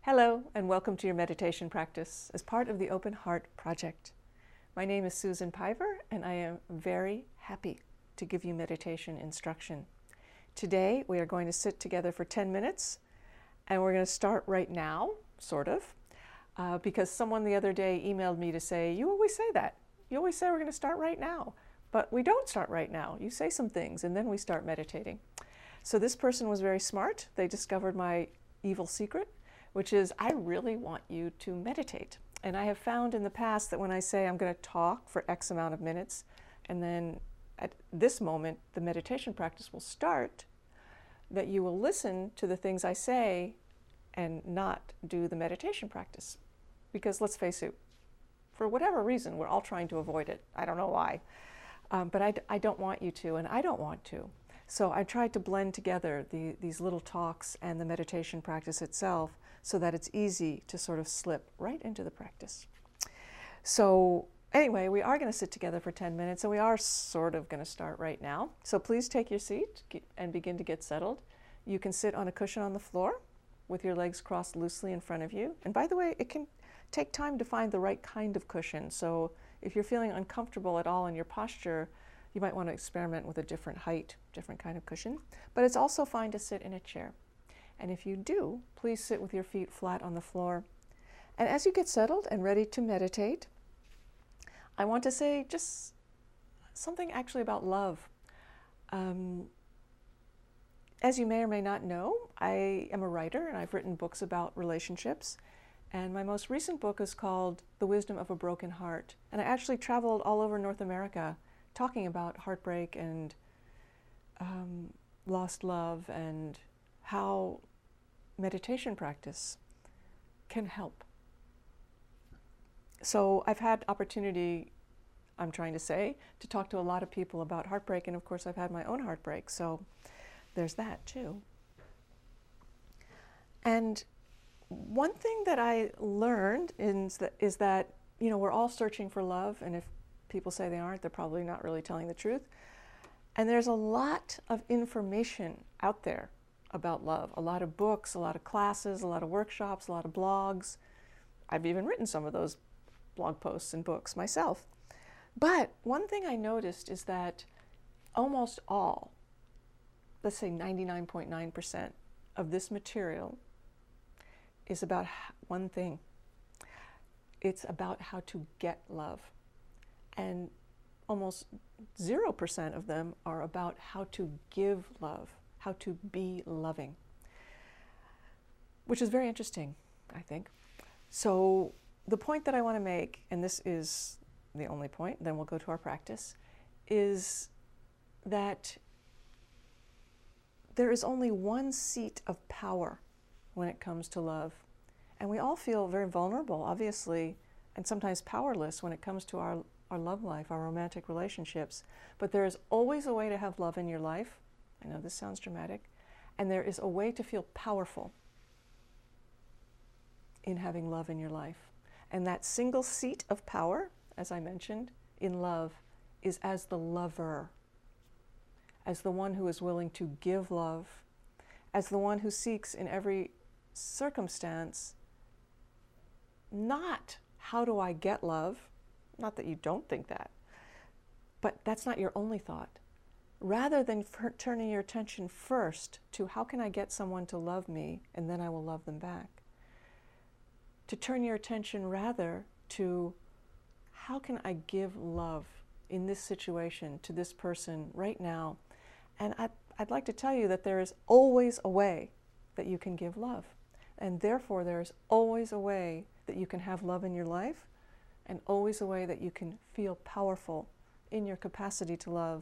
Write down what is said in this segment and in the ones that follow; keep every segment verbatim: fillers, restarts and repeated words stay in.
Hello, and welcome to your meditation practice as part of the Open Heart Project. My name is Susan Piver, and I am very happy to give you meditation instruction. Today, we are going to sit together for ten minutes, and we're going to start right now, sort of, uh, because someone the other day emailed me to say, you always say that. You always say we're going to start right now, but we don't start right now. You say some things, and then we start meditating. So this person was very smart. They discovered my evil secret, which is I really want you to meditate. And I have found in the past that when I say I'm going to talk for X amount of minutes, and then at this moment the meditation practice will start, that you will listen to the things I say and not do the meditation practice. Because let's face it, for whatever reason, we're all trying to avoid it. I don't know why. Um, but I, I don't want you to, and I don't want to. So I tried to blend together the, these little talks and the meditation practice itself so that it's easy to sort of slip right into the practice. So anyway, we are going to sit together for ten minutes, and we are sort of going to start right now. So please take your seat and begin to get settled. You can sit on a cushion on the floor with your legs crossed loosely in front of you. And by the way, it can take time to find the right kind of cushion. So if you're feeling uncomfortable at all in your posture, you might want to experiment with a different height, different kind of cushion. But it's also fine to sit in a chair. And if you do, please sit with your feet flat on the floor. And as you get settled and ready to meditate, I want to say just something actually about love. Um, as you may or may not know, I am a writer, and I've written books about relationships. And my most recent book is called The Wisdom of a Broken Heart. And I actually traveled all over North America talking about heartbreak and um, lost love and how meditation practice can help. So I've had opportunity, I'm trying to say, to talk to a lot of people about heartbreak, and of course I've had my own heartbreak, so there's that too. And one thing that I learned is that, is that, you know, we're all searching for love, and if people say they aren't, they're probably not really telling the truth. And there's a lot of information out there about love, a lot of books, a lot of classes, a lot of workshops, a lot of blogs. I've even written some of those blog posts and books myself. But one thing I noticed is that almost all, let's say ninety-nine point nine percent of this material is about one thing. It's about how to get love. And almost zero percent of them are about how to give love, how to be loving, which is very interesting, I think. So the point that I want to make, and this is the only point, then we'll go to our practice, is that there is only one seat of power when it comes to love. And we all feel very vulnerable, obviously, and sometimes powerless when it comes to our our love life, our romantic relationships. But there is always a way to have love in your life. I know this sounds dramatic. And there is a way to feel powerful in having love in your life. And that single seat of power, as I mentioned, in love, is as the lover, as the one who is willing to give love, as the one who seeks in every circumstance, not how do I get love, not that you don't think that, but that's not your only thought. Rather than f- turning your attention first to how can I get someone to love me and then I will love them back, to turn your attention rather to how can I give love in this situation to this person right now. And I'd, I'd like to tell you that there is always a way that you can give love. And therefore there is always a way that you can have love in your life, and always a way that you can feel powerful in your capacity to love.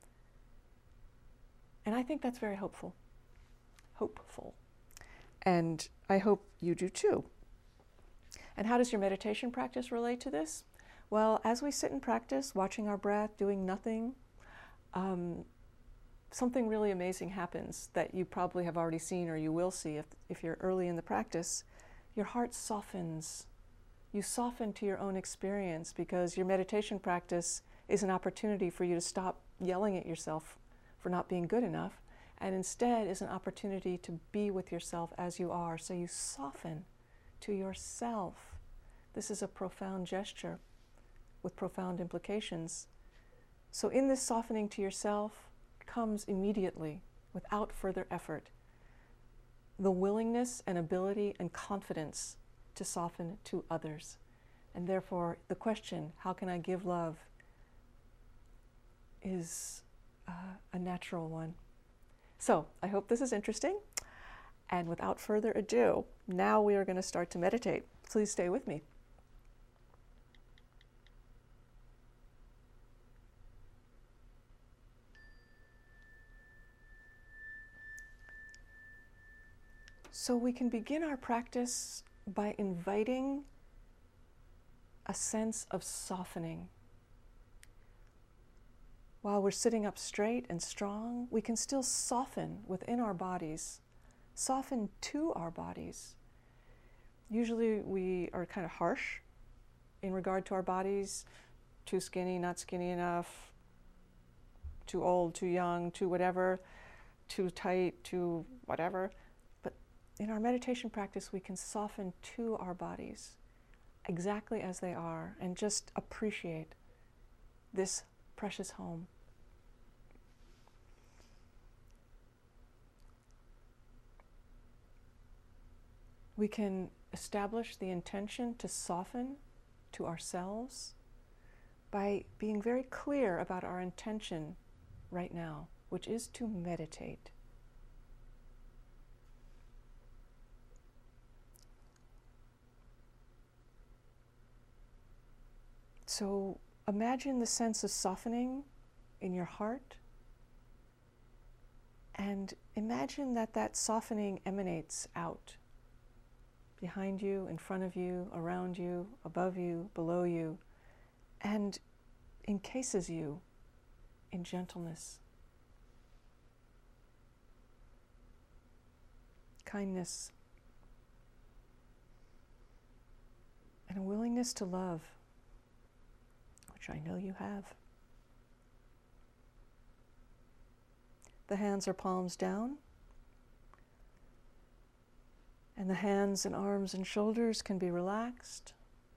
And I think that's very hopeful. Hopeful. And I hope you do too. And how does your meditation practice relate to this? Well, as we sit and practice, watching our breath, doing nothing, um, something really amazing happens that you probably have already seen, or you will see if, if you're early in the practice. Your heart softens. You soften to your own experience, because your meditation practice is an opportunity for you to stop yelling at yourself for not being good enough, and instead is an opportunity to be with yourself as you are. So you soften to yourself. This is a profound gesture with profound implications. So in this softening to yourself comes immediately, without further effort, the willingness and ability and confidence to soften to others. And therefore, the question, how can I give love, is uh, a natural one. So I hope this is interesting. And without further ado, now we are going to start to meditate. Please stay with me. So we can begin our practice by inviting a sense of softening. While we're sitting up straight and strong, we can still soften within our bodies, soften to our bodies. Usually we are kind of harsh in regard to our bodies, too skinny, not skinny enough, too old, too young, too whatever, too tight, too whatever. But in our meditation practice, we can soften to our bodies exactly as they are and just appreciate this precious home. We can establish the intention to soften to ourselves by being very clear about our intention right now, which is to meditate. So imagine the sense of softening in your heart, and imagine that that softening emanates out behind you, in front of you, around you, above you, below you, and encases you in gentleness, kindness, and a willingness to love, which I know you have. The hands are palms down, and the hands and arms and shoulders can be relaxed.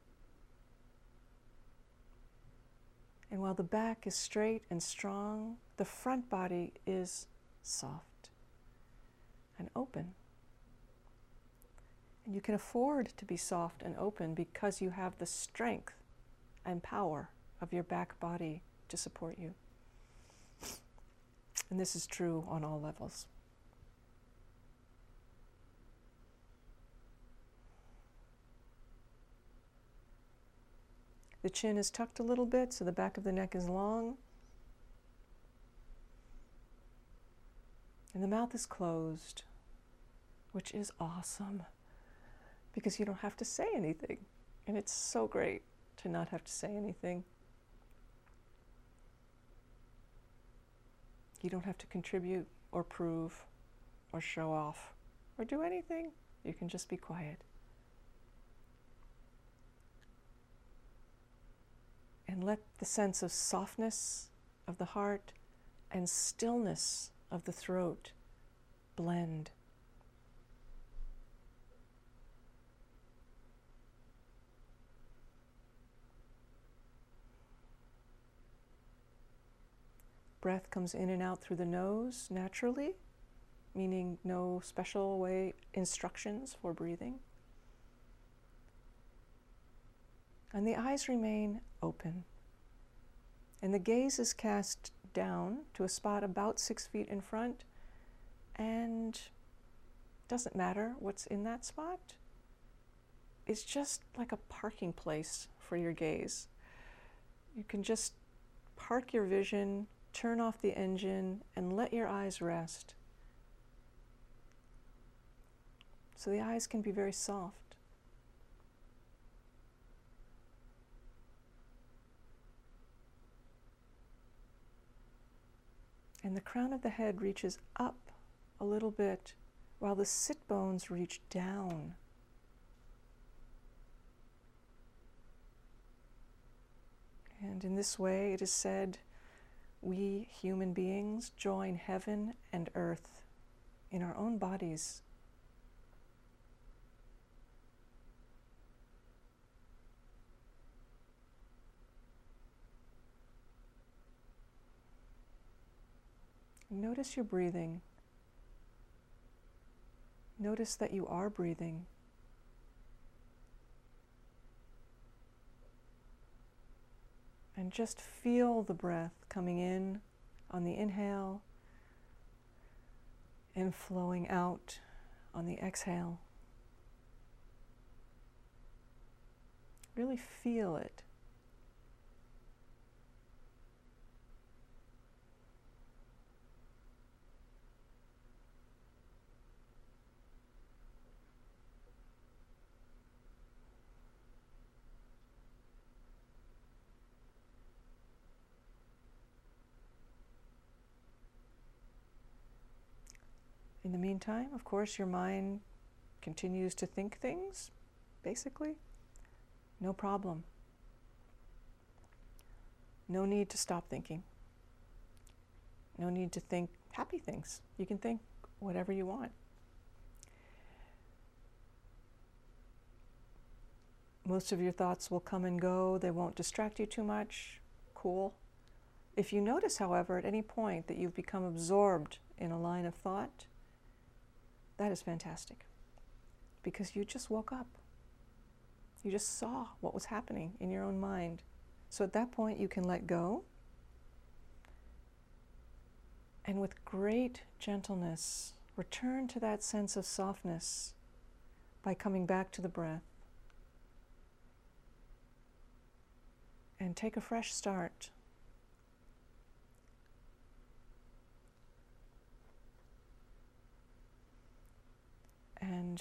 And while the back is straight and strong, the front body is soft and open. And you can afford to be soft and open because you have the strength and power of your back body to support you. And this is true on all levels. The chin is tucked a little bit, so the back of the neck is long. And the mouth is closed, which is awesome because you don't have to say anything. And it's so great to not have to say anything. You don't have to contribute or prove or show off or do anything. You can just be quiet. And let the sense of softness of the heart and stillness of the throat blend. Breath comes in and out through the nose naturally, meaning no special way instructions for breathing. And the eyes remain open. And the gaze is cast down to a spot about six feet in front, and doesn't matter what's in that spot. It's just like a parking place for your gaze. You can just park your vision, turn off the engine, and let your eyes rest. So the eyes can be very soft. And the crown of the head reaches up a little bit while the sit bones reach down. And in this way, it is said, we human beings join heaven and earth in our own bodies. Notice your breathing. Notice that you are breathing. And just feel the breath coming in on the inhale and flowing out on the exhale. Really feel it. In the meantime, of course, your mind continues to think things, basically. No problem. No need to stop thinking. No need to think happy things. You can think whatever you want. Most of your thoughts will come and go. They won't distract you too much. Cool. If you notice, however, at any point that you've become absorbed in a line of thought, that is fantastic, because you just woke up. You just saw what was happening in your own mind. So at that point, you can let go, and with great gentleness, return to that sense of softness by coming back to the breath. And take a fresh start. And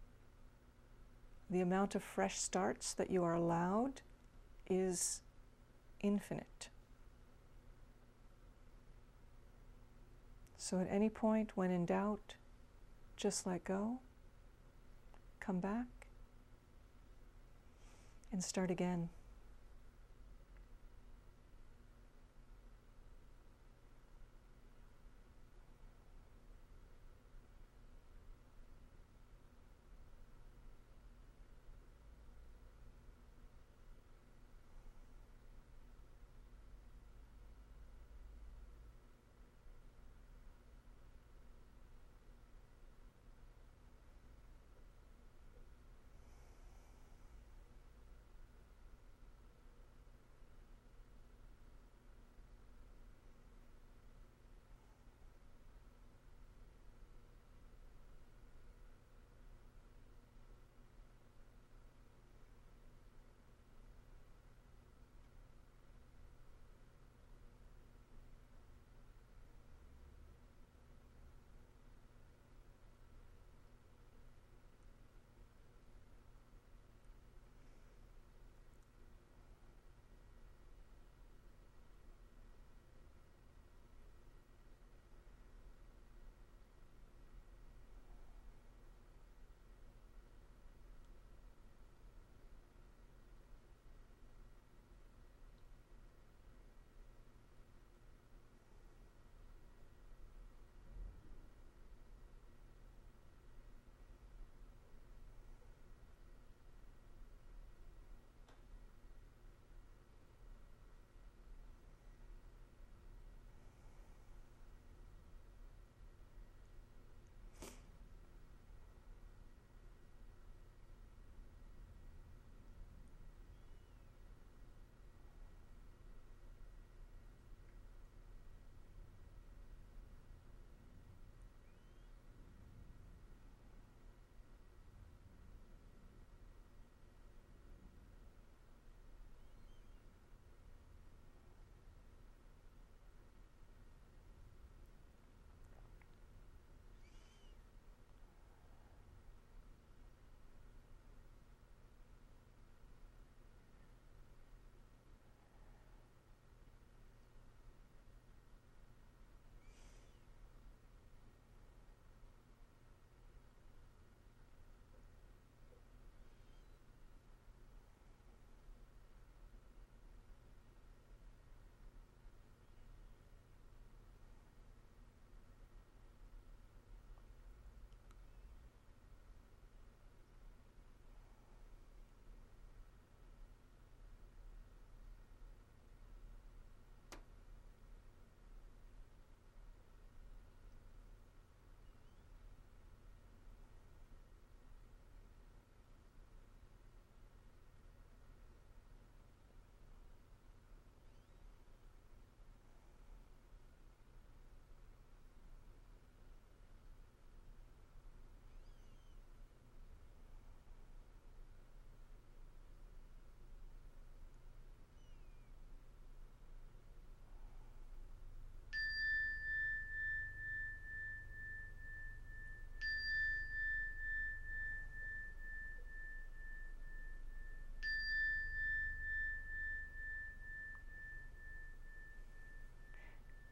the amount of fresh starts that you are allowed is infinite. So at any point when in doubt, just let go, come back, and start again.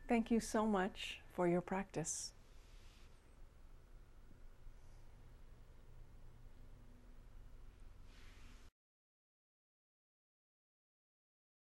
Thank you so much for your practice.